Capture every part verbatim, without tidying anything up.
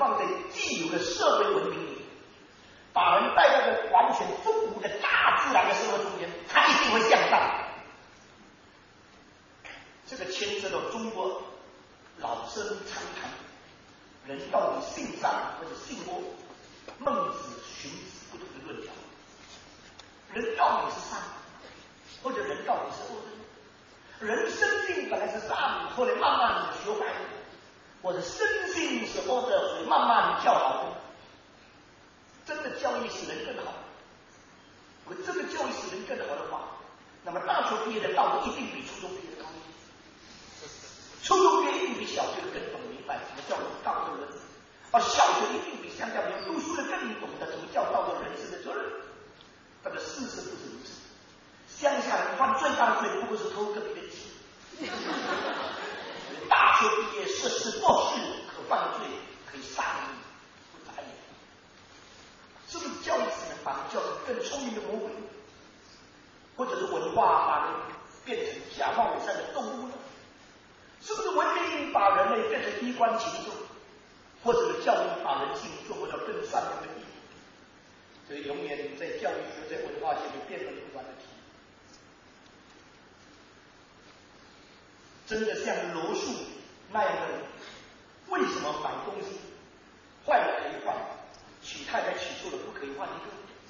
放在既有的社会文明里，把人带到个完全丰富的大自然的生活中间，他一定会向上。这个牵涉到中国老生常谈，人到底性善或者性恶，孟子、荀子不同的论调。人到底是善，或者人到底是恶呢？人生性本来是善，后来慢慢的修改，或者生性是恶的，所以慢慢教好的。真的教育使人更好，如果真的教育使人更好的话，那么大学毕业的道德一定比初中毕业的高一些。初中毕业一定比小学更懂明白什么叫道德伦理，而小学一定比相较没有读书的更懂得什么叫道德人生的责任。但是事实不是如此，乡下人犯最大的罪不过是偷隔壁的鸡。大学毕业硕士博士可犯的罪可以杀人不眨眼。是不是教育只能把人教成更聪明的魔鬼，或者是文化把人变成假冒伪善的动物呢？是不是文明把人类变成衣冠禽兽，或者是教育把人性做回到更善良的地步？这永远在教育学、在文化界里辩论不完的题。真的像罗素那样的人，为什么买东西坏了可以换，娶太太娶错了不可以换一个？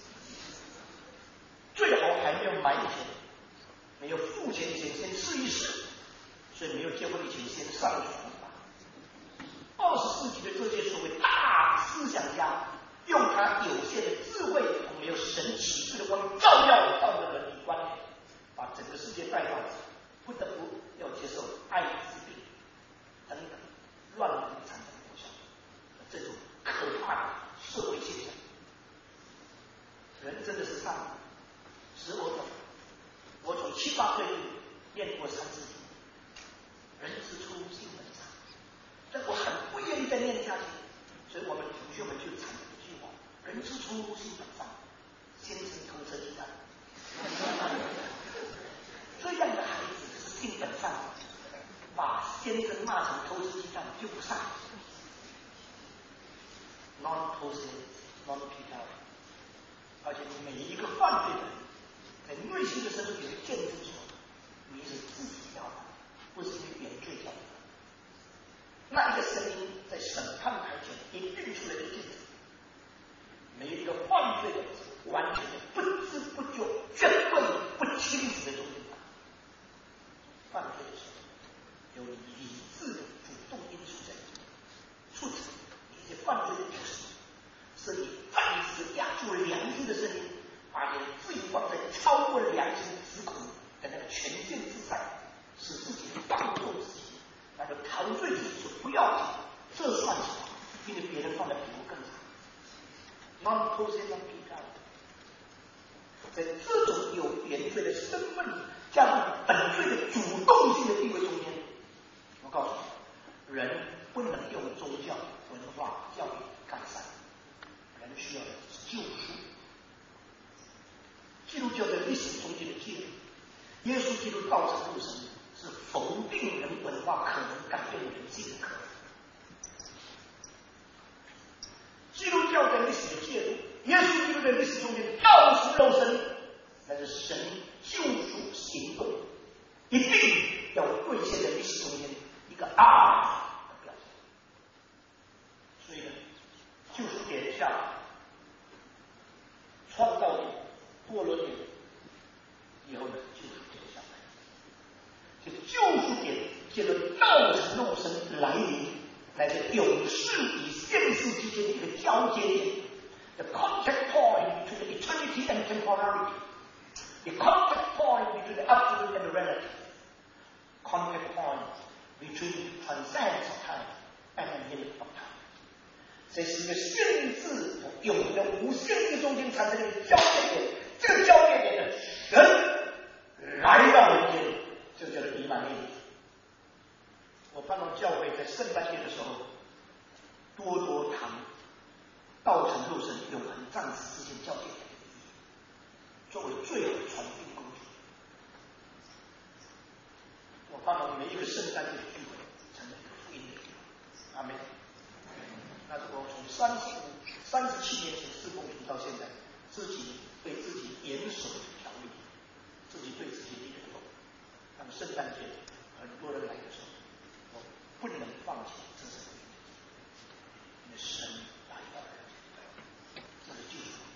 最好还没有买以前，没有付钱以前先试一试。所以没有结婚以前先上床吧。二十世纪的这些所谓大思想家，用他有限的智慧和没有神启示的光照耀道德伦理观念，把整个世界带到不得不要接受艾滋病等等乱伦产生的国家这种可怕的社会现象。人真的是善良，使我懂。我从七八岁念过三字经。人之初，性本善。但我很不愿意再念下去，所以我们同学们就产生一句话：人之初，性本善。先生偷车鸡蛋。这样的孩子是性本善，把先生骂成偷吃鸡蛋就不善。non possessive non pedant， 而且每一个犯罪的人，在内心的深处有个见证说，你是自己要的。不是因为原罪教育，那一个声音在审判台前一定出来的见证。没有一个犯罪的人完全的不知不觉、绝对不清楚的中间法。犯罪的时候，有理智的主动因素在促成一些犯罪的故事，是你暂时压住良知的声音，把你的罪放在超过良知之苦的那个权限之上。使自己放纵自己，那个陶醉自己说不要紧，这算什么？因为别人犯的比我更惨。non possessive non pedant， 在这种有原罪的身份加上本罪的主动性的地位中间，我告诉你，人不能用宗教、文化、教育改善，人需要的是救赎。基督教在历史中间的记录，耶稣基督道成肉身。是否定人文化可能改变人性的可能。基督教在历史的介入，耶稣基督在历史中间道成肉身，那是神救赎行动一定要兑现在历史中间一个爱的表现。所以呢，救赎点下创造力、堕落点以后呢，救赎点下来。这救赎点借着道成肉身来临，来自永世与现世之间的一个交接点 ，the contact point between the eternity and temporality, the contact point between the absolute and the relative, contact point between transcendence of time and the limit of time。这是一个限制和永恒的无限制中间产生的一个交界点，这个交界点的神来到人间。这叫做以马内利。我盼望教会在圣诞节的时候多多谈道成肉身、永恒暂时之间交界点的意义，作为最好的传递工具。我盼望每一个圣诞节的聚会成为一个福音的地方。阿门。 他说我从三十五、三十七年前侍奉主到现在，自己对自己严守条例，自己对自己立个斗。那么圣诞节很多人来的时候，我不能放弃这是因为神来到了，这是救赎。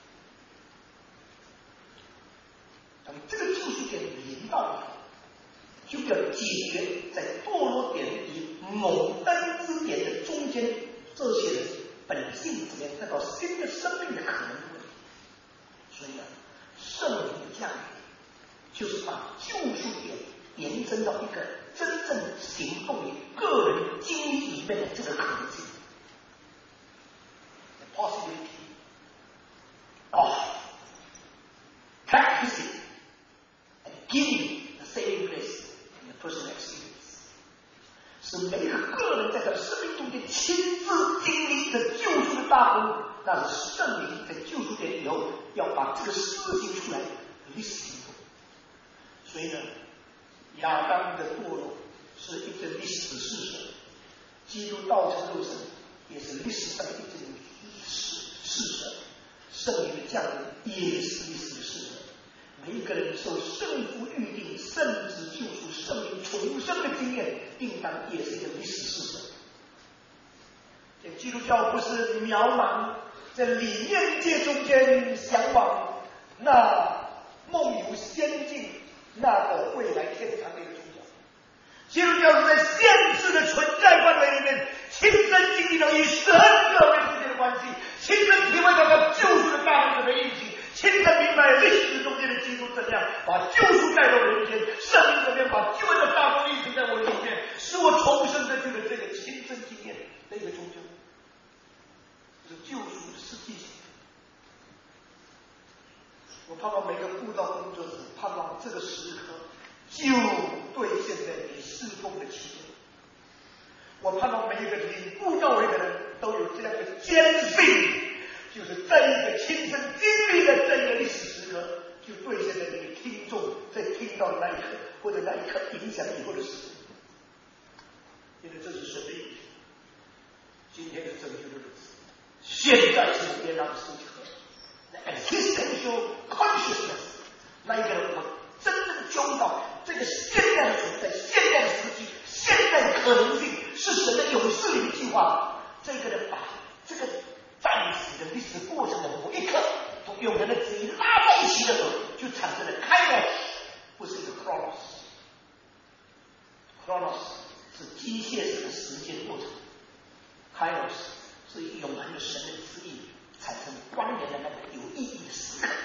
等这个救赎点临到以后，就要解决在堕落点与蒙恩之点的中间这些人本性之间那个新的生命的可能的问题。所以呢，圣灵的降临就是把救赎点延伸到一个真正行动于个人经历里面的这个可能性。The possibility of practicing and giving the saving grace in the personal experience， 使每一个个人在他生命中间亲自经历的救赎的大功，那是圣灵在救赎点以后要把这个施行出来的历史行动。所以呢，亚当的堕落是一个历史事实，基督道成肉身也是历史上的一个事事实，圣灵的降临也是历史的事实。每一个人受圣父预定圣子救赎圣灵重生的经验，应当也是一个历史事实。这基督教不是渺茫在理念界中间向往那梦游仙境那个未来天堂的一个宗教。基督教是在现实的存在范围里面亲身经历到与神个人之间的关系，亲身体会到他救赎的大能的印记，亲身明白历史中间的基督怎样把救赎带到人间，圣灵怎样把救恩的大能印记在我里面，使我重生的这个这个亲身经验的一个宗教，是救赎的实际性。我盼望每个布道工作者盼望这个时刻就兑现在你侍奉的期间。我盼望每一个领布道会的人都有这样的坚信，就是这一个亲身经历的这一个历史时刻，就兑现在你的听众在听到的那一刻，或者那一刻影响以后的事情。因为这是神的意思。今天的拯救的日子，现在是别让时刻。existential consciousness， 那一个人我真正揪到这个现在的存在、现在的时机、现在的可能性，是神的永世里的计划。这个人把这个暂时的历史过程的某一刻同永恒的旨意拉在一起的时候，就产生了 kairos， 不是一个 chronos。chronos 是机械式的时间过程， kairos 是永恒的神的旨意产生关联的那个有意义的时刻，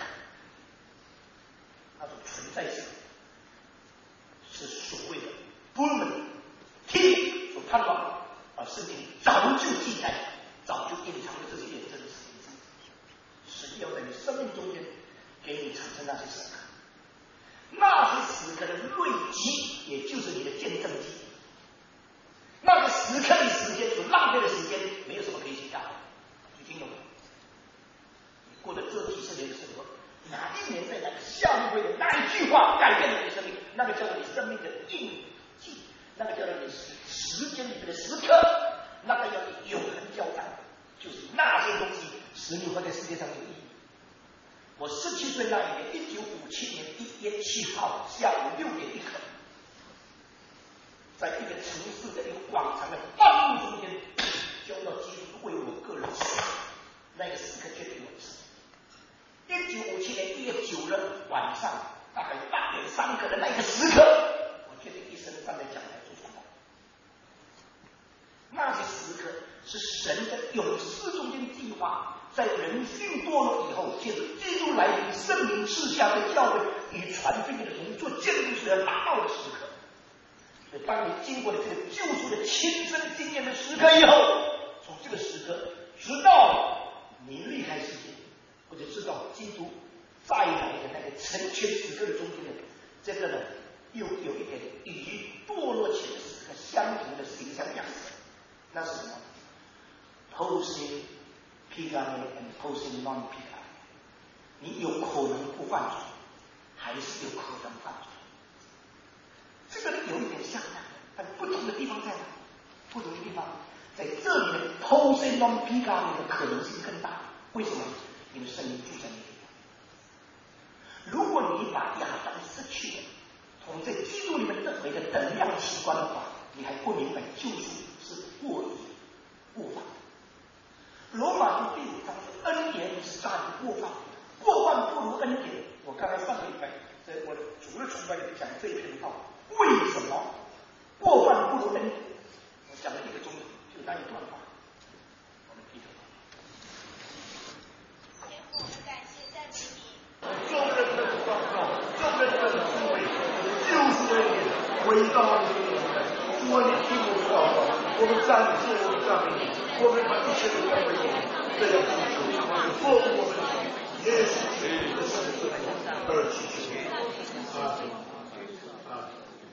那种存在性是所谓的 Pullman 听所盼望，而圣经早就记载、早就隐藏了这些验证的事情。神要在你生命中间给你产生那些时刻，那些时刻的累积，也就是你的见证记。那个时刻的时间所浪费的时间，没有什么可以去干的，你听懂吗？过了这几十年的生活，哪一年在哪个夏令会的那一句话改变了你的生命，那个叫做你生命的印记，那个叫做你时间里面的时刻，那个叫你永恒交战，就是那些东西使你活在世界上有意义。我十七岁那一年，一九五七年一月七号下午六点一刻，在一个城市的一个广场的半路中间，交到基督为我个人死，那个时刻决定我的生命。一九五七年一月九日晚上，大概八点三刻的那一个时刻，我决定一生站在讲台做传道。那些时刻是神的永世中间计划，在人性堕落以后，借着基督来临、圣灵赐下的教会与传福音的人做见证所要达到的时刻。所以，当你经过了这个救赎的亲身经验的时刻以后，从这个时刻直到你离开世界，或者知道基督再来的那个成全时刻的中间的这个呢，又有一点与堕落前的时刻相同的形象样式。那是什么 ？Posing pigane and posing non-pigane。你有可能不犯罪，还是有可能犯罪。这个有一点像，但不同的地方在哪？不同的地方在这里的偷生中皮卡里的可能性更大。为什么？因为圣灵住在你里。如果你把亚当失去了，从在基督里面认为的等量器官的话，你还不明白救赎是过于过犯。罗马书第五章说恩典是大于过犯，过犯不如恩典。我刚才上个礼拜在我的主日崇拜里讲这一篇道，为什么过犯不如恩典？我讲了一个钟头，就那一段话。我们低头。 天父，我们感谢赞美你。 众人的祷告，众人的智慧，就是恩典，回到你的面前。主啊，你听我们祷告，我们赞谢，我们赞美你，我们把一切都交给你，这样祈求，奉我们的耶稣基督的圣名而祈求。啊啊！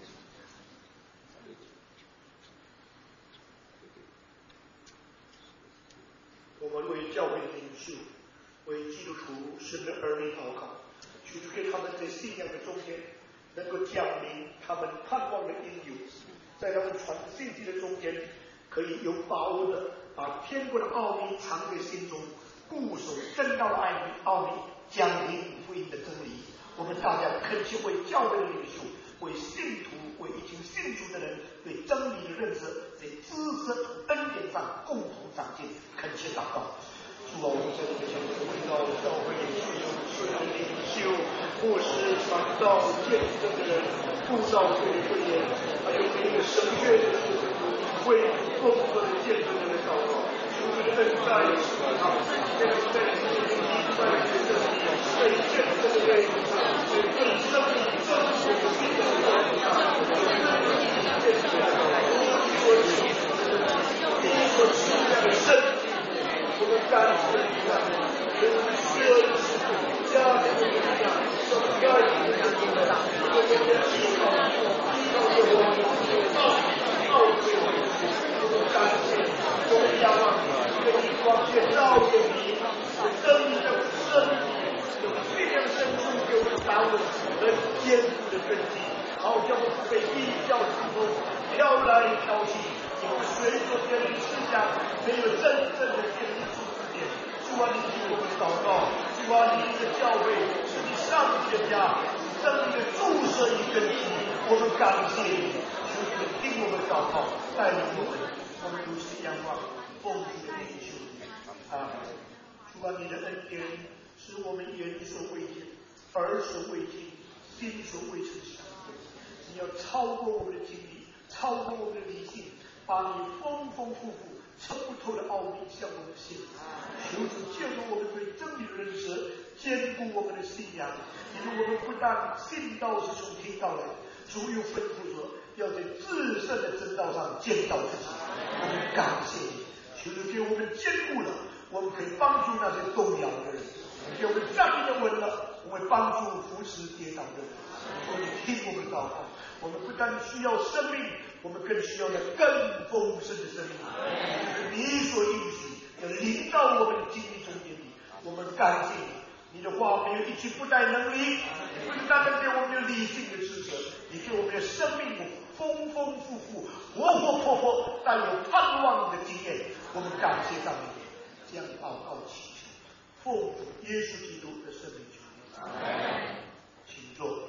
我们为教会的领袖，为基督徒神的儿女祷告，求主给他们在信仰的中间，能够讲明他们盼望的因由，在他们传信息的中间，可以有把握的把天国的奥秘藏在心中，固守真道的爱秘奥秘，讲明福音的真理。我们大家恳切为教会的领袖，为信徒，为已经信主的人，对真理的认识，在知识和恩典上共同长进，恳切祷告。主啊，我们在这里为到教会需有属灵领袖、牧师、传道、见证的人，布道会的会员，还有每一个神学的师傅，为各个的见证的人祷告。求主的恩待使他们，在在这里明白的这里，在见证的位置上，在更生命正确的信仰的道路上，见证的道路，说起你所赐下的圣经。我们感谢你啊！给我们需要的是家庭的力量，受爱的力量，我们的祈祷，祈祷着我们奥奥秘的东西，我们感谢你，我们仰望你，给你光线照给你，真理的真理，有力量深处给我们打稳和坚固的根基，好叫我们被地教之风飘来飘去。我们随着天地思想，没有真正的建立出自己。主啊，你听我们祷告，主啊，你的教会是你上帝的家，真理的注射与根基。我们感谢你，求你听我们祷告，带领我们，我们如此仰望，奉主的名求你。阿门。主啊，你的恩典使我们眼所未见，耳所未听，心所未曾想过。你要超过我们的经历，超过我们的理性。把你丰丰富富、测不透的奥秘向我们显示，求主借助我们对真理的认识，坚固我们的信仰。因为我们不但信道是从听到来，主又吩咐说，要在至圣的真道上建造自己。我们感谢你，求主给我们坚固了，我们可以帮助那些动摇的人；给我们站立的稳了，我们帮助扶持跌倒的人。求你听我们祷告，我们不但需要生命。我们更需要那更丰盛的生命，就是你所应许要临到我们的经历中间里。我们感谢你，你的话没有一句不带能力，不是单单给我们的理性的知识，你给我们的生命丰丰富富、活活泼泼、带有盼望的经验。我们感谢上帝，这样祷告祈求，奉主耶稣基督的圣名求你，请坐。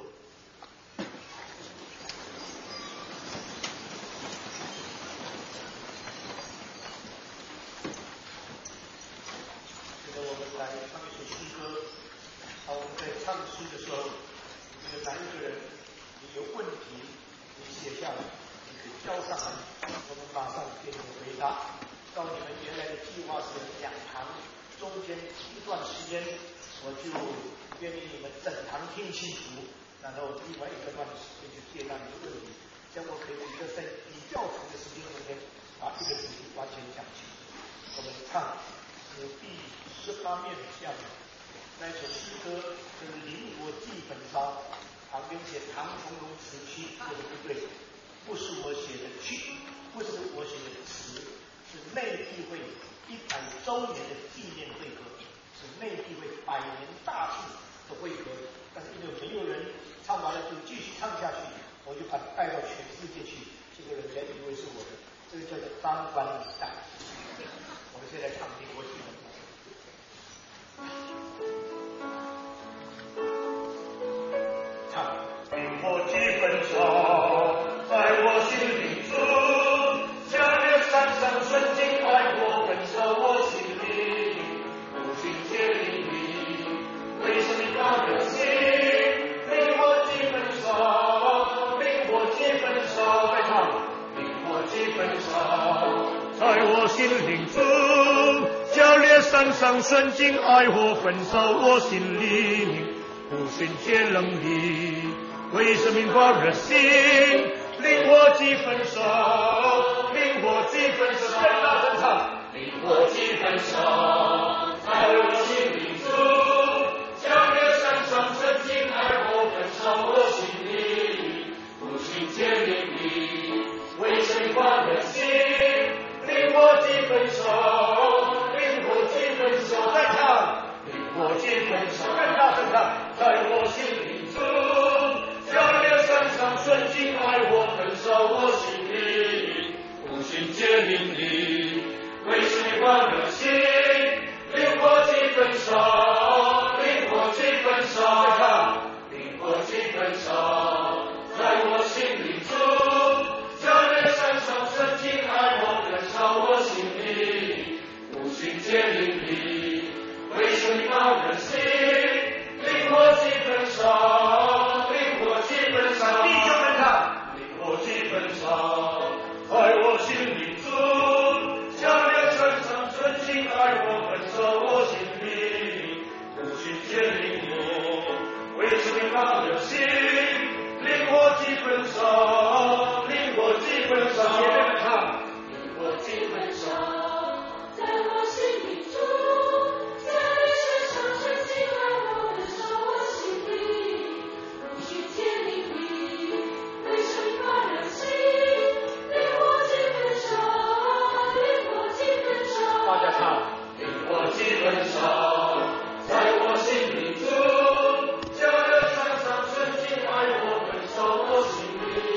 来唱一首诗歌，啊，我们在唱诗的时候，你的哪一个人你有问题，你写下来，你可以交上来，我们马上给你们回答。照你们原来的计划是两堂，中间一段时间，我就愿意你们整堂听清楚，然后另外一个段时间就接纳你的问题，这样我可以比较在比较长的时间中间把这个主题完全讲清楚。我们唱是第十八面下面那首诗歌，就是《灵活记本抄》，旁边写唐从容词曲，这个不对，不是我写的曲，不是我写的词，是内地会一百周年的纪念会歌，是内地会百年大事的会歌。但是因为没有人唱完了就继续唱下去，我就把它带到全世界去，这个人家以为是我的，这个叫叫做张冠李戴。我们现在唱民国基本唱民国基本上，在我心里住，强烈山上纯净爱我焚烧我心里，不寻借灵力，为生命发热心，令我基本上，令我基本上，再唱。基本上，在我心灵中，教烈山上纯净爱我焚烧我心灵，不寻借能力，为生命发热心，令我基本上，令我基本上，大声唱，令我基本上，在我心灵中，教烈山上纯净爱我焚烧我心灵，不寻借能力。为生发热心，令我基本上，令我基本上，再唱，令我基本上，更大声唱，在我心灵中，教烈山上纯净爱我焚烧我心灵，不寻借灵力，为生发热心，令我基本上，令我基本上，再唱，令我基本上，在我心灵中。教烈山上纯净爱我焚烧我心灵，不寻借灵力，为生命发热心，令我基本上，令我基本上，弟兄们唱，令我基本上，在我心灵中，教烈山上纯净爱我焚烧我心灵，不寻借灵力，为生命发热心，令我基本上。我基本上，我基本上，在我心里住，在烈山上纯净爱我焚烧我心灵，不寻借灵力，为生发热心，令我基本上，令我基本上，大家唱，令我基本上，在我心里住，教烈山上纯净爱我焚烧我心灵。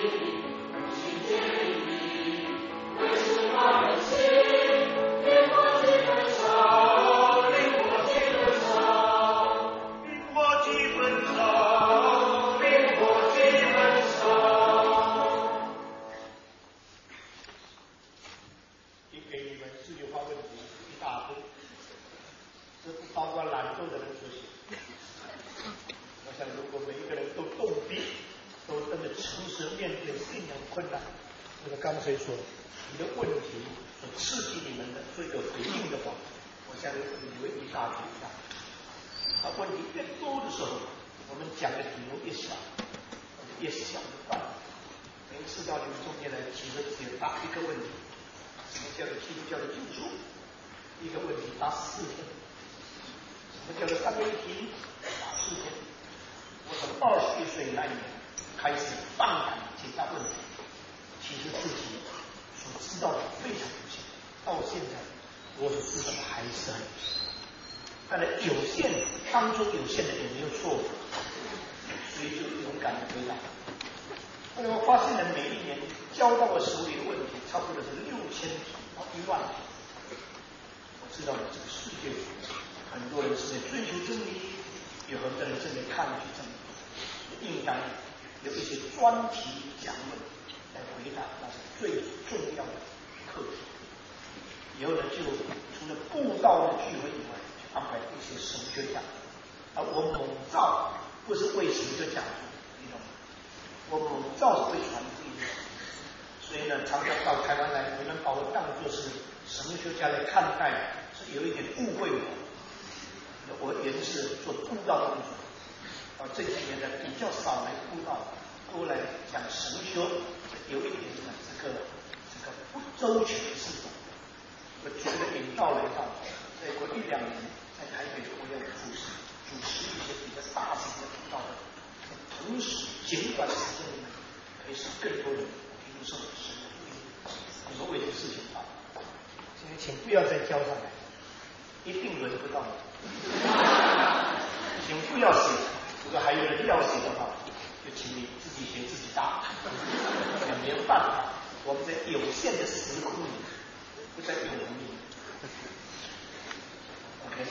刚才说你的问题所刺激你们的做一个回应的话，我相信你会一大笔一大笔。啊，问题越多的时候，我们讲的题目越小，越小的范围。每次到你们中间来提出只有答一个问题，什么叫做基督教的救赎？一个问题答四天。什么叫做三位一体？答四天。我从二十一岁那一年开始放胆解答问题。其实自己所知道的非常有限，到现在我所知道的还是很有限。当然有限当中有限的也没有错误，所以就勇敢的回答。后来我发现了每一年交到我手里的问题差不多是六千题到一万题。我知道了这个世界很多人是在追求真理，有很多人正在抗拒真理，应该有一些专题讲论来回答那是最重要的课题。以后呢，就除了布道的聚会以外，就安排一些神学讲。而我猛造不是为神学讲座，你懂吗？我猛造是为传福音的。所以呢，常常到台湾来，你们把我当作是神学家来看待，是有一点误会我。我原是做布道的工作，啊，这几年呢比较少来布道，多来讲神学，有一点呢这个这个不周全的事情。我觉得引导来到，再过一两年在台北我要主持主持一些比较大型的布道的，同时尽管时间里面可以使更多人听受神的福音。你说为这个事情啊，现在请不要再交上来，一定轮不到你。请不要写，如果还有人要写的话，就请你自己写自己答，也没有办法。 我们在有限的时空里，不在永恒里。OK，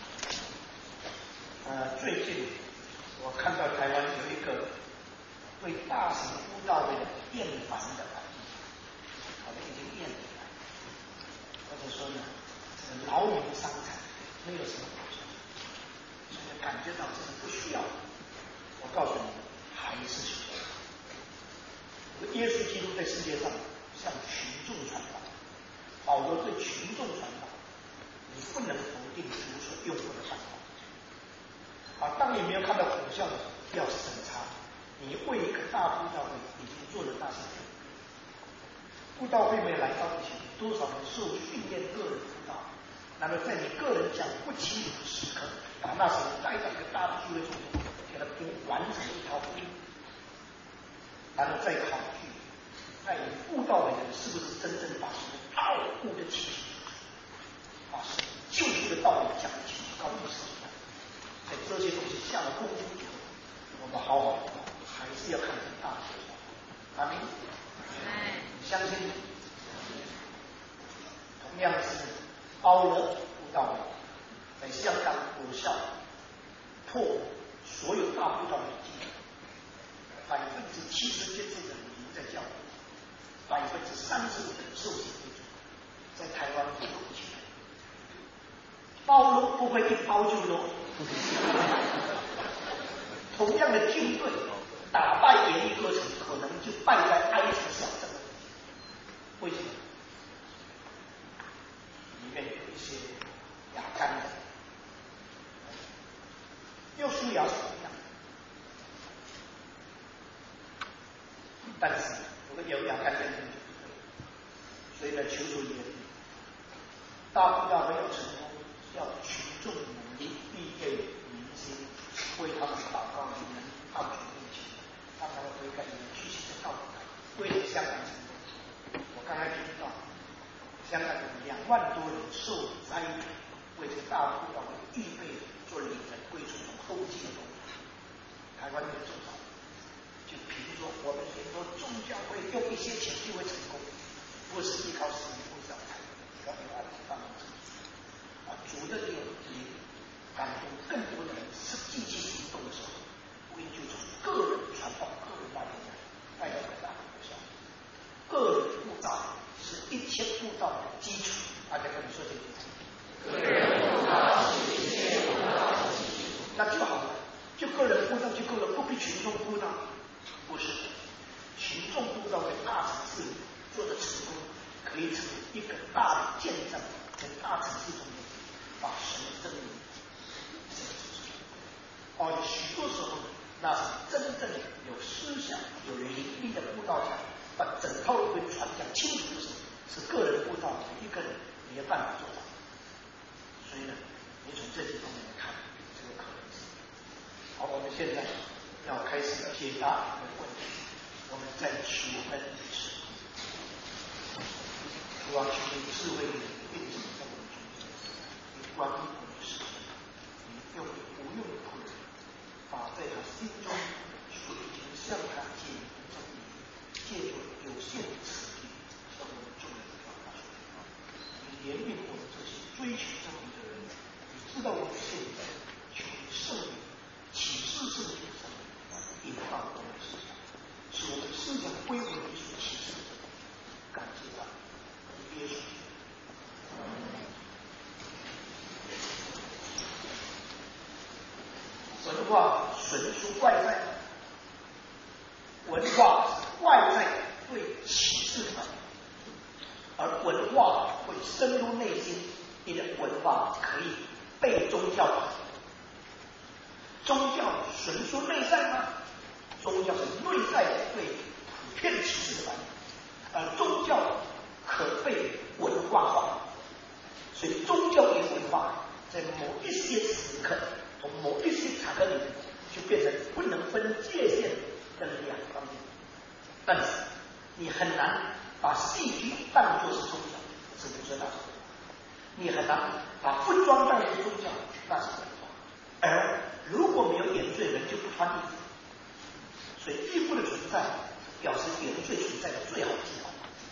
呃，最近我看到台湾有一个对大型布道会的厌烦的反应，好像已经厌烦，或者说呢，劳民伤财，没有什么好处，所以感觉到这是不需要的。我告诉你，还是需要。耶稣基督在世界上向群众传道，保罗对群众传道，你不能否定主所用过的方法。啊，当你没有看到果效的时候，要审查你为一个大布道会已经做了那些事。布道会没有来到以前，多少人受训练个人布道？那么在你个人讲不清楚的时刻，把那时候带到一个大的聚会中，给他给完成一条福音，然后再考据，在你布道的人是不是真正把神爱护得清楚，把神救赎的道理讲得清楚，告诉神。在这些东西下了功夫以后，我们好好的还是要看成大结果。阿明，你相信？同样是包了布道会，在香港有效破所有大布道会的记录，百分之七十接触的人已经在教会，百分之三十五的受洗基督，在台湾不容起来。包了不会一包就落。同样的军队打败耶利哥城，可能就败在埃及小镇。为什么？里面有一些亚干人，又苏亚是一样，但是如果有亚干人，所以呢，求主也大布道会要成功，要群众努力，必备民心，为他们祷告，你们到主面前，让他们悔改，你们继续的道德，为了香港成功。我刚才听到，香港有两万多人受灾，为这个大布道会预备做领人归属从后继的工作。台湾有多少？就比如说，我们很多宗教会用一些钱就会成功，不是依靠神力，不是靠财，要有爱心帮忙成功。啊，主的灵感动更多的人实际去行动的时候，福音就从个人传道、个人带领带来更大的果效。个人布道是一切布道的基础，大家跟你说这句话。个人布道是一切布道的基础，那就好了，就个人布道就够了，不必群众布道。不是，群众布道在大城市做的成功，可以成为一个大的见证，在大城市中间把神的真理显示出来。哦，许多时候那是真正有思想、有灵力的布道家，把整套一个传讲清楚的时候，是个人布道一个人没有办法做到。所以呢，你从这几方面来看，这个可能性。好，我们现在要开始解答你的问题，我们在求恩时，主啊，求你智慧的运行在我们中间，你管理我们的事情，你用你不用的困难，把在他心中所已经向他解明的真理，借着有限的慈悲，向我们众人表达出来。你怜悯我们这些追求真理的人，你知道我们现在求你圣灵启示圣灵的圣灵。引导我们的思想，使我们思想归回你所启示的。感谢他，耶稣。文化纯属外在，文化是外在对启示的反应，而文化会深入内心，因为文化可以被宗教化。宗教纯属内在吗？宗教是内在对普遍启示的反应，而宗教可被文化化，所以宗教与文化在某一些时刻从某一些场合里面就变成不能分界限的两方面。但是你很难把戏剧当作是宗教，只能说那是文化；你很难把服装当作是宗教，那是文化。而如果没有原罪，人就不穿衣服。所以衣服的存在表示原罪存在的最好记号。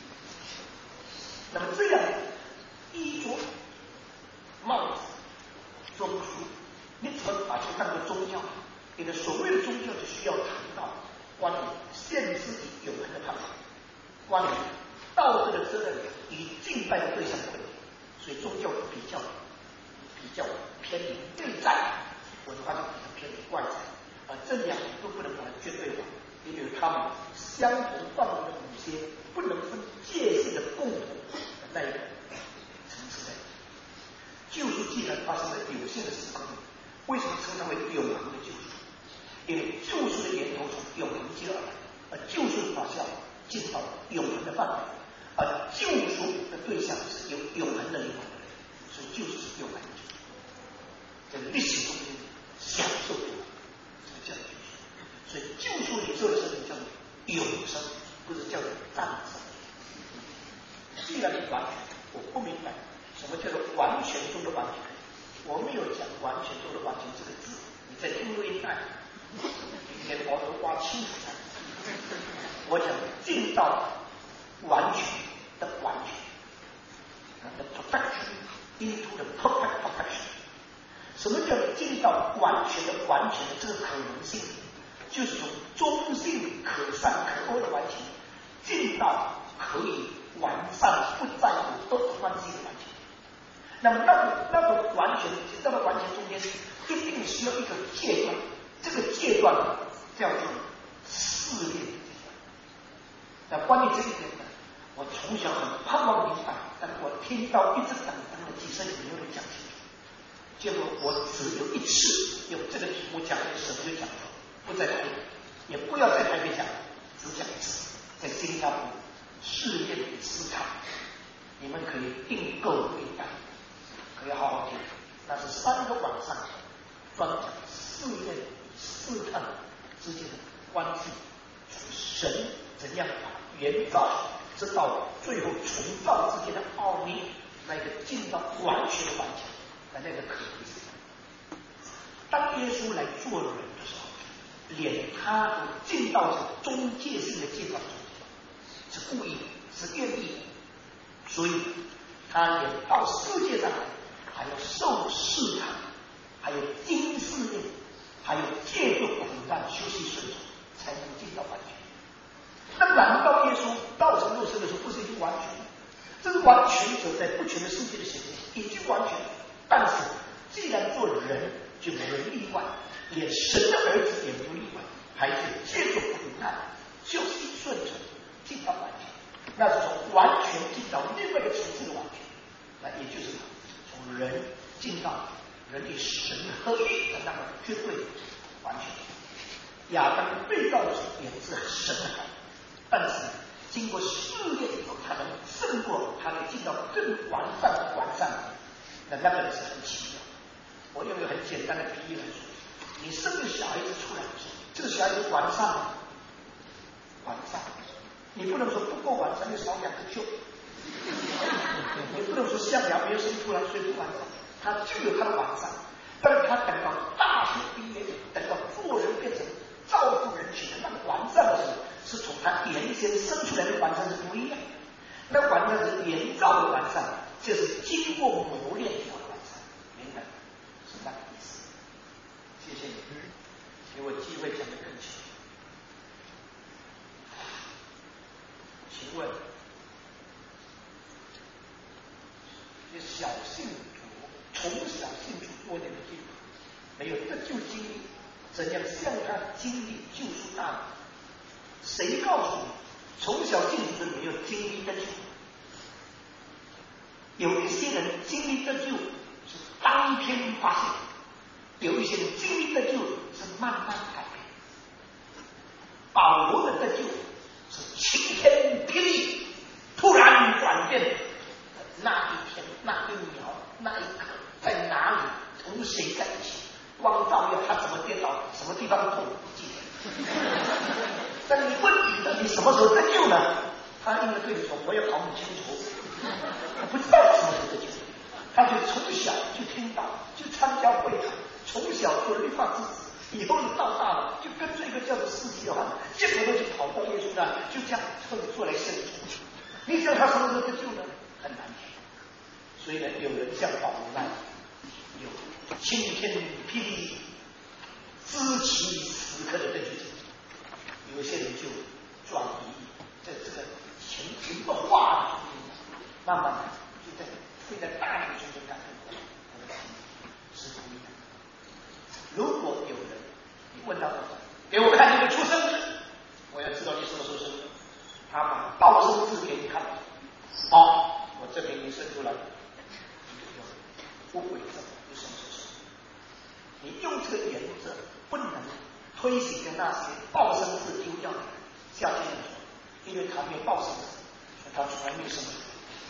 那么这样衣着、帽子、装束，你怎么把这当作宗教？因为所谓的宗教就需要谈到关于现实与永恒的盼望，关于道德的责任与敬拜的对象的问题，所以宗教比较比较偏离内在，文化就比较偏离外在，而这两个都不能把它绝对化，因为他们相同范围的某些不能分界限的共同的那一个层次在。救赎既然发生在有限的时空里，为什么称它为永恒的救赎？因为救赎的源头从永恒接而来，而救赎的法效进到永恒的范围，而救赎的对象是有永恒的灵魂的人，所以救赎是永恒的救赎，在历史中间享受的这个叫救赎。所以救赎领受的生命叫做永生，不是叫做暂生。既然你完全，我不明白什么叫做完全中的完全，我没有讲完全中的完全这个字，你在听录音带明天我都挖清楚才。我讲进到完全的完全 ，the perfection into the perfect perfection。什么叫进到完全的完全的这个可能性？就是从中性可善可恶的完全，进到可以完善不在乎都关系的完全。那么那个那个完全进到了完全中间，一定需要一个阶段，这个阶段叫做试炼。那关于这一点呢，我从小很盼望明白，但我听到一直等等了几十年没有人讲清楚。结果我只有一次用这个题目讲的时候就讲错，不在台北，也不要在台北讲，只讲一次，在新加坡试验与思考，你们可以订购录音带，可以好好听。那是三个晚上专讲试验与试探之间的关系，从神怎样把原造直到最后重造之间的奥秘，那个进到完全的完全的那个可能性。当耶稣来做人的时候，连他都进到这个中介性的阶段中，是故意，是愿意的，所以他连到世界上来，还要受试探，还有经试炼，还有借助苦难休息顺从，才能进到完全。那难道耶稣道成肉身的时候不是已经完全了？这个完全者在不全的世界的显现已经完全了，但是既然做人就没有例外，连神的儿子也没有例外，还是借助苦难休息顺从进到完全，那是从完全进到另外一个层次的完全，那也就是从人进到人与神合一的那么绝对完全。亚当被造的时候也是神的孩子，但是经过试炼以后，他能胜过，他能进到更完善的完善的，那那个是很奇妙。我用一个很简单的比喻来说，你生个小孩子出来的时候，这个小孩子完善吗？完善。你不能说不够完善，你少两个臼。你不能说象牙没有生出来，所以不完善，它就有它的完善。但是他等到大学毕业，等到做人变成造福人群的那个完善的时候，是从他原先生出来的完善是不一样的。那完善是原造的完善，就是经过磨练以后的完善，明白？是那个意思。谢谢你给我机会讲得更清楚。请问，这小信徒从小信主多年的基督徒，没有得救经历，怎样向他经历救赎大能？谁告诉你从小信主的没有经历得救？有一些人经历得救是当天发现，有一些人经历得救是慢慢改变。保罗的得救是晴天霹雳，突然转变。那一天，那一秒，那一刻，在哪里，同谁在一起，光照耀他怎么跌倒，什么地方痛，不记得。但你问你的，你什么时候得救呢？他应该对你说：“我要搞你清楚。”他不知道什么时候得救，他就从小就听到，就参加会堂，从小做律法之子，以后到大了就跟这个叫做世纪的话，结果呢就跑到耶稣那，就这样凑做来献主。你想他什么时候得救呢？ 很难提。所以呢，有人像保罗那样，有晴天霹雳、知其时刻的证据，有些人就转移在这个情情不化的，慢慢的就在会在大力中间感觉我的心是不一样。如果有人你问他给我看你的出生日，我要知道你什么时候生日，他把报生日给你看，好，我证明你生出来，不伪证，你什么时候生？你用这个原则不能推行的那些报生日丢掉的下面的，因为他没有报生日，他从来没有生出。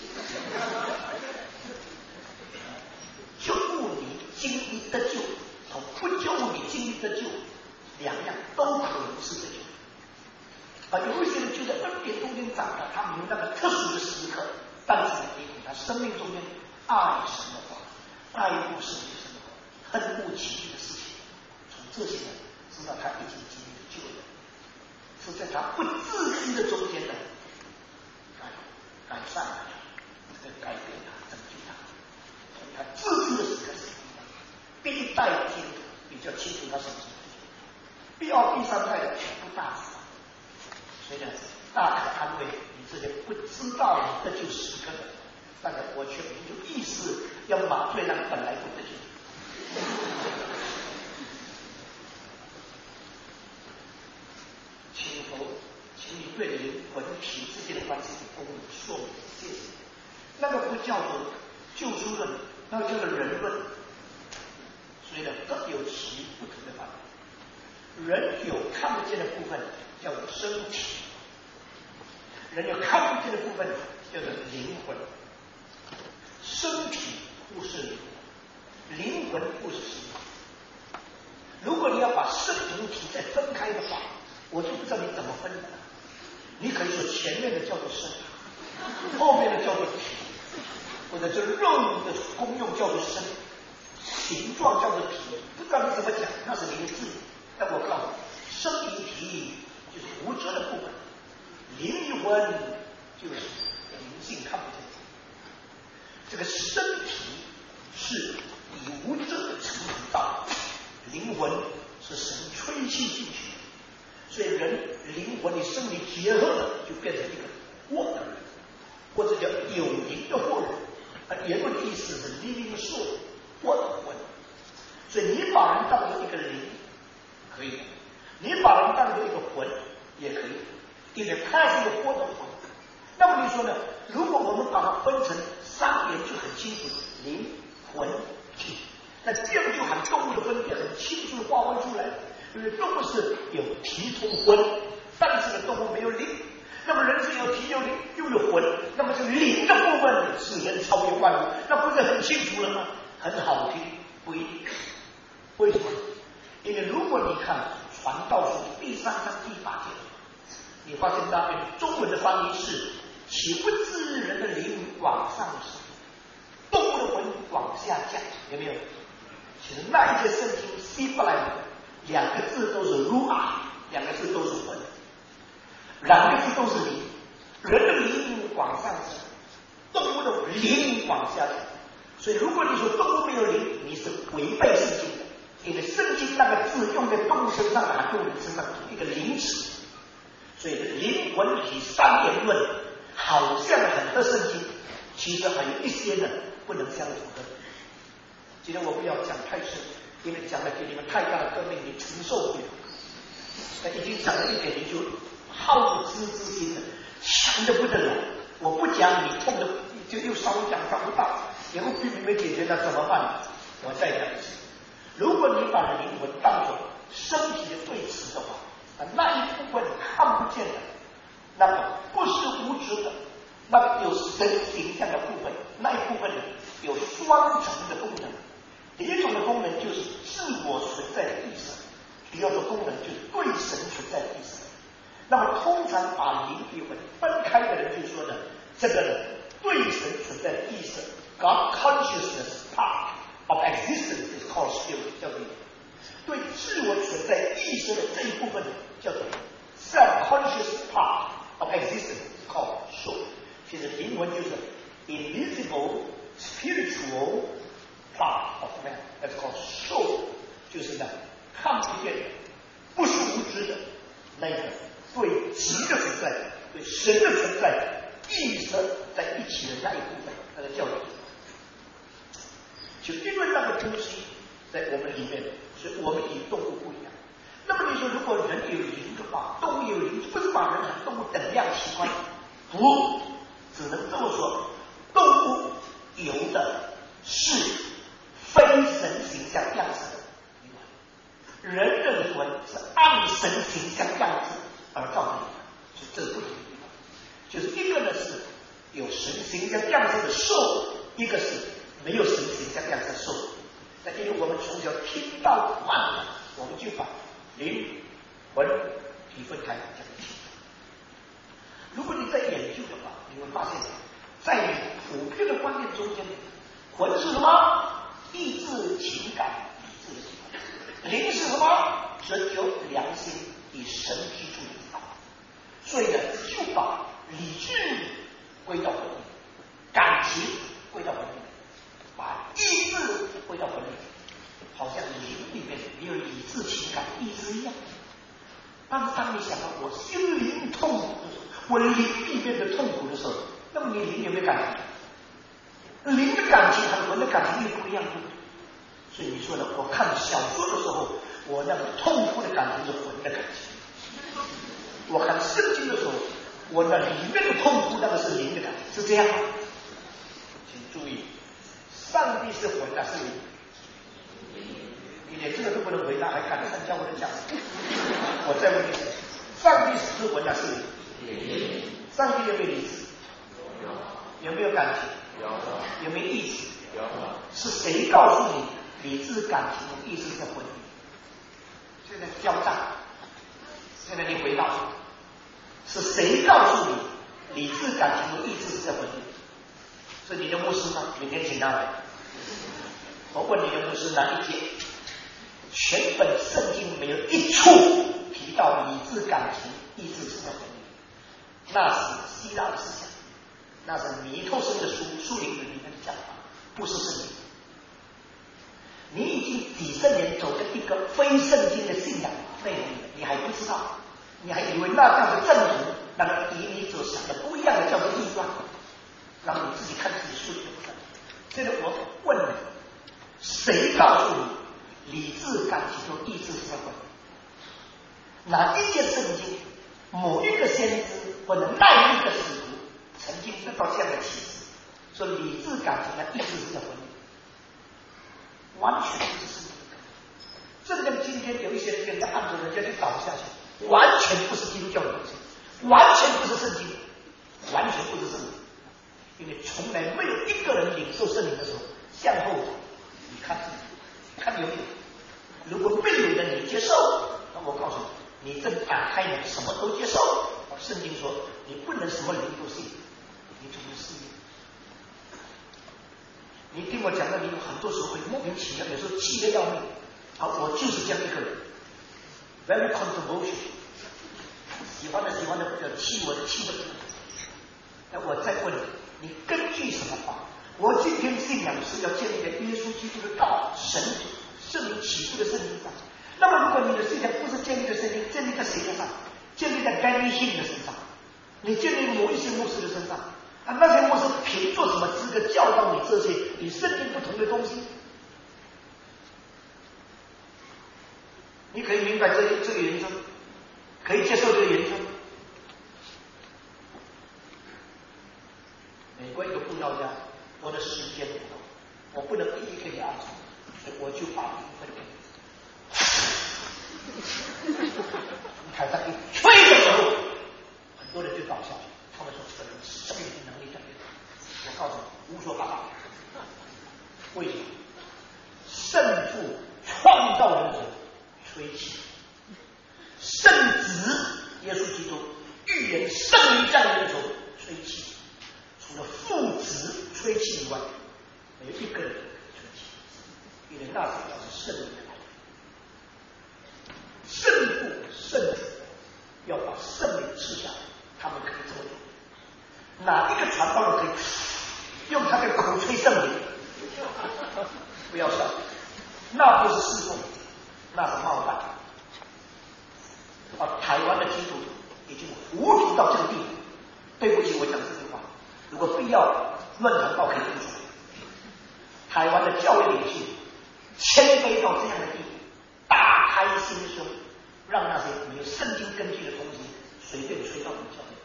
救你经历得救和不救你经历得救，两样都可能是得救。而有一些人就在恩典中间长大，他没有那个特殊的时刻，但是你从他生命中间爱神的话，爱护神的生活，恨恶其余的事情，从这些人知道他已经经历了救了，是在他不自知的中间的改改善了他，这个改变他，拯救他。从他自知的时刻是第一代基督徒比较清楚他什么是第二、第三代的全部大死，所以呢，大可安慰你这些不知道你得救时刻的，但是我却没有意识要麻醉让本来不得救。请佛，请你对灵魂体之间的关系的公理说明界限，那个不叫做救赎论，那个叫做人论。所以呢，各有其不同的范围。人有看不见的部分叫做身体，人有看不见的部分叫做灵魂。身体忽视灵魂，灵魂忽视身体。如果你要把身同体再分开的话，我就不知道你怎么分的。你可以说前面的叫做身，后面的叫做体，或者是肉的功用叫做身，形状叫做体，不知道你怎么讲，那是你的自由。但我告诉你，身体体就是无遮的部分，灵魂就是灵性看不见。这个身体是以无遮的层面到，灵魂是神吹气进去的，所以人灵魂的生理结合了，就变成一个活的人，或者叫有灵的活人。而原文的意思是 living soul， 活的魂。所以你把人当作一个灵可以，你把人当作一个魂也可以，因为它是一个活的魂。那么你说呢？如果我们把它分成三点就很清楚，灵魂体，那这样就和动物的分别很清楚的划分出来。因为动物是有体同魂，但是呢动物没有灵。那么人是有体有灵又有魂，那么这个灵的部分是人超越万物，那不是很清楚了吗？很好听，不一定。为什么？因为如果你看《传道书》第三章第八节，你发现那边中文的翻译是“岂不知人的灵往上升，动物的魂往下降”，有没有？其实那一节圣经希伯来文两个字都是 ruah， 两个字都是魂，两个字都是灵。人的灵往上升，动物的灵往下降。所以如果你说动物没有灵，你是违背圣经的。因为圣经那个字用在动物身上，拿动物身上一个灵词，所以灵魂体三元论好像很合圣经，其实还有一些呢不能相符合。今天我不要讲太深，因为讲了给你们太大的革命，你承受不了。那已经讲了一点，你就好着知之心了，强的不得了。我不讲，你痛的就又稍微讲讲不到，以后并没解决，那怎么办？我再讲一次。如果你把灵魂当作身体的对词的话，那一部分看不见的，那么不是无知的，那么有神形象的部分，那一部分有双重的功能。第一种的功能就是自我存在的意识，第二种功能就是对神存在的意识。那么通常把灵与魂分开的人就说呢，这个呢对神存在的意识 God consciousness part of existence is called spirit， 叫做对自我存在意识的这一部分叫做 self-conscious part of existence is called soul。其实灵魂就是 in invisible spiritual part of man. That's called soul， 就是呢看不见的、不是无知的那个对极的存在、对神的存在意识在一起的那一部分，那个叫做。就因为那个东西在我们里面，所以我们与动物不一样。那么你说，如果人有灵的话，动物有灵，不是把人和动物等量齐观？不，只能这么说，动物有的是非神形象样式的灵魂，人的灵魂是按神形象样式而造成的，所以这是不同的地方。就是一个呢是有神形象样式的兽，一个是没有神形象样式的兽。那因为我们从小听到惯了，我们就把灵魂体分开讲得清楚。如果你在研究的话，你会发现，在普遍的观念中间，魂是什么？意志、情感、理智的情感。灵是什么？神有良心，以神居住的地方。所以呢，就把理智归到魂里，感情归到魂里，把意志归到魂里，好像灵里面没有理智、情感、意志一样。但是当你想到我心灵痛苦的时候，我灵里面的痛苦的时候，那么你灵有没有感情？灵的感情和魂的感情又不一样，对不对？所以你说呢？我看小说的时候，我那个痛苦的感情是魂的感情；我看圣经的时候，我那里面的痛苦那个是灵的感情，是这样吗？请注意，上帝是魂啊，是灵。你连这个都不能回答，还敢参加我的讲座？我再问你，上帝是魂啊，是灵？上帝有没有理智？有没有感情？有没有意识？是谁告诉你理智、感情和意识在魂里？现在交战，现在你回答，是谁告诉你理智、感情和意识是在魂里？是你的牧师吗？明天请他来。我问你的牧师哪一节？全本圣经没有一处提到理智、感情、意志是在魂里，那是希腊的思想，那是尼托生的书书灵里面的讲法，不是圣经。你已经几十年走在一个非圣经的信仰内容里，你还不知道，你还以为那样的正途，那么与你所想的不一样的叫做异端，然后你自己看自己书就不看。现在我问你，谁告诉你理智、感情和意志是在魂里？哪一节圣经、某一个先知或者那一个使徒曾经得到这样的启示，说理智、感情和意志是在魂里？完全不是圣经。正像今天有一些人在按着人家去倒下去，完全不是基督教的东西，完全不是圣经，完全不是圣经。因为从来没有一个人领受圣灵的时候向后走，你看看有没有？如果没有的你接受，那我告诉你，你正打开门，什么都接受。圣经说你不能什么灵都信，你怎么适应？你听我讲的，你有很多时候会莫名其妙，有时候气得要命。好，我就是这样一个人 ，very controversial， 喜欢的喜欢的不叫气我的气的不。那我再问你，你根据什么话？我今天信仰是要建立在耶稣基督的道、神圣灵启示的圣经上。那么，如果你的信仰不是建立在圣经，建立在谁身上？建立在该信的身上，你建立某一些牧师的身上啊，那些牧师凭着什么资格教导你这些与圣经不同的东西？你可以明白这个这个原则，可以接受这个原则。美国一个布道家，我的时间不够，我不能一一给你安排，所以我就把你分给你。台上一吹的时候，很多人就倒下去。他们说这个人生命能力特别大。我告诉你，无所不包。为什么？圣父创造人的时候吹气，圣子耶稣基督预言圣灵降临的时候吹气。除了父子吹气以外，没有一个人吹气，因为那是表示圣灵的来。圣父、圣子要把圣灵赐下来，他们可以这么做。哪一个传道人可以用他那不是侍奉，那是冒犯。啊，台湾的基督徒已经糊涂到这个地步。对不起，我讲这句话，如果非要论坛报可以读出来。台湾的教育领袖谦卑到这样的地步，大开心胸，让那些没有圣经根据的东西随便吹到你教育。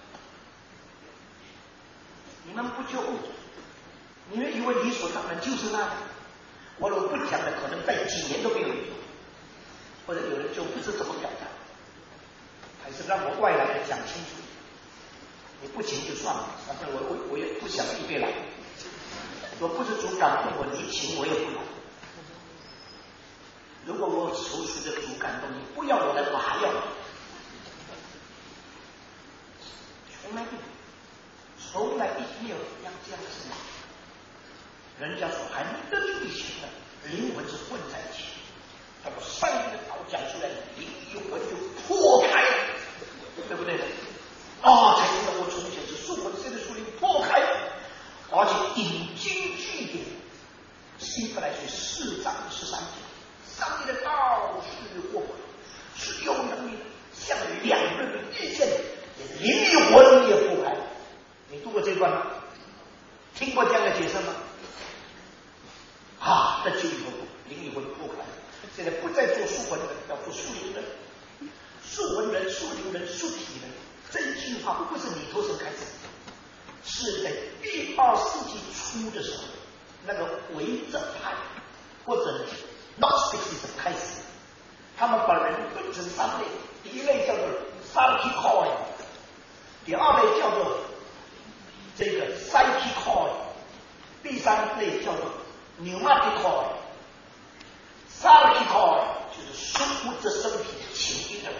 你们不就你们以为理所当然就是那样？我如果不讲的，可能在几年都没有人做，或者有人就不知怎么表达，还是让我外来的讲清楚。你不请就算了，反正我我我也不想一边来。我不是主感动我，你请我也不来。如果我求出的主感动你，不要我的，我还要你。从来没有，从来没有让这样的事情。人家说还没得罪以前的灵魂是混在一起，他把上帝的道讲出来，灵一魂就破开了，对不对？啊，才知道我从前是树魂，现在树灵破开了，而且引经据典。希伯来书四章十三节，上帝的道是活泼，是有能力的，像两刃的利剑，灵与魂也破开。你读过这段吗？听过这样的解释吗？啊，那就以后灵与魂破开，现在不再做树魂人，要做树灵人。树魂人、树灵人、树体人，这一句话不是你头神开始，是在第二世纪初的时候，那个维正派或者 Gnosticism 开始，他们把人分成三类，第一类叫做 Psychic Coin， 第二类叫做这个 Psychic Coin， 第三类叫做 Pneumatic Coin。 Psychic Coin 就是属物质身体情欲的人，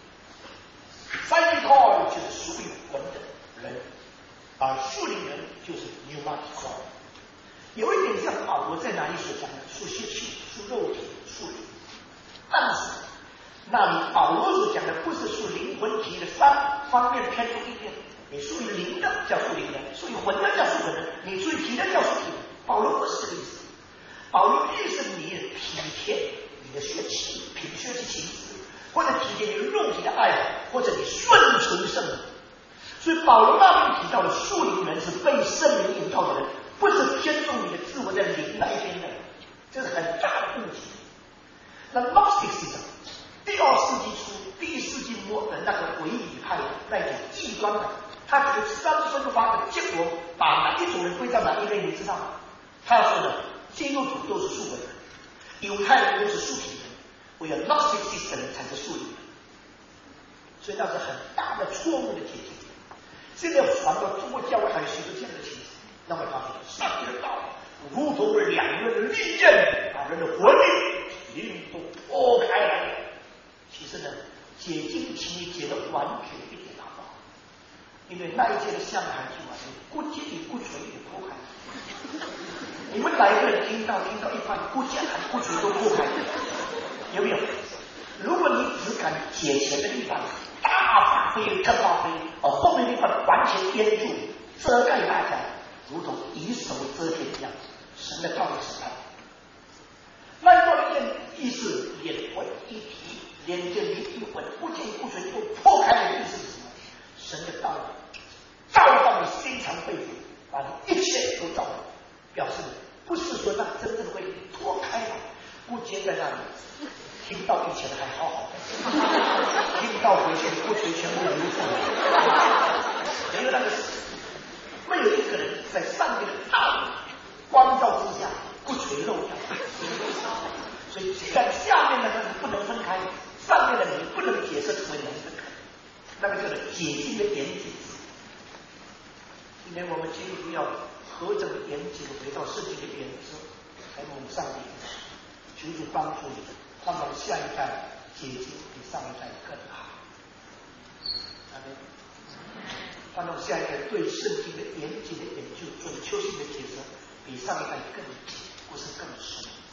Psychic Coin 就是属于魂的人，而树灵人就是 Pneumatic Coin。有一点像保罗在哪里所讲的属血气、属肉体、属灵，但是那里保罗所讲的不是属灵魂体的三方面偏重一点，你属于灵的叫属灵人，属于魂的叫属魂人，你属于体的叫属体。保罗不是这个意思，保罗意思你体贴你的血气、品血气情思，或者体贴你肉体的爱好，或者你顺从圣灵。所以保罗那边提到的属灵人是被圣灵引导的人，不是偏重你的自我的灵那一边的，这是很大的误解。那 Gnosticism 第二世纪初、第一世纪末的那个唯理派那种极端的，他觉得三分法的结果把哪一种人归到哪一类，你知道吗？他说的基督徒都是属魂人，犹太人都是属体人，唯有 Gnosticism 的人才是属灵人，所以那是很大的错误的解经。现在传到中国教会还有许多这样的情形。那么他说上帝的道如同两人的利剑，把人的魂力灵都破开来了。其实呢，解经题解的完全一点都不好，因为那一届的向海就完全骨节与骨髓也破开。你们哪一个人听到听到一半骨节和骨髓都破开，有没有？如果你只敢解前的地方大发挥特发挥，而后面地方完全淹住遮盖大家，如同以手遮天一样，神的道理是他。那一道的意思连魂一体，连接灵一魂，不见不随都破开的意思是什么？神的道理照到你心肠肺腑，把你一切都照到，表示不是说那真正会脱开了，不接在那里。听到以前还好好的，听到回去不随全部如数，没有那个事。没有一个人在上帝的道光照之下不垂漏掉，所以既然下面的人不能分开，上面的人不能解释成为能分开，那个叫做解经的严谨。今天我们基督徒要合整严谨回到圣经的原则，才蒙上帝求主帮助你，换到下一代解经比上一代更好。阿们。换到下一代对圣经的严谨的研究、准确性的解释，比上一代更紧，不是更深。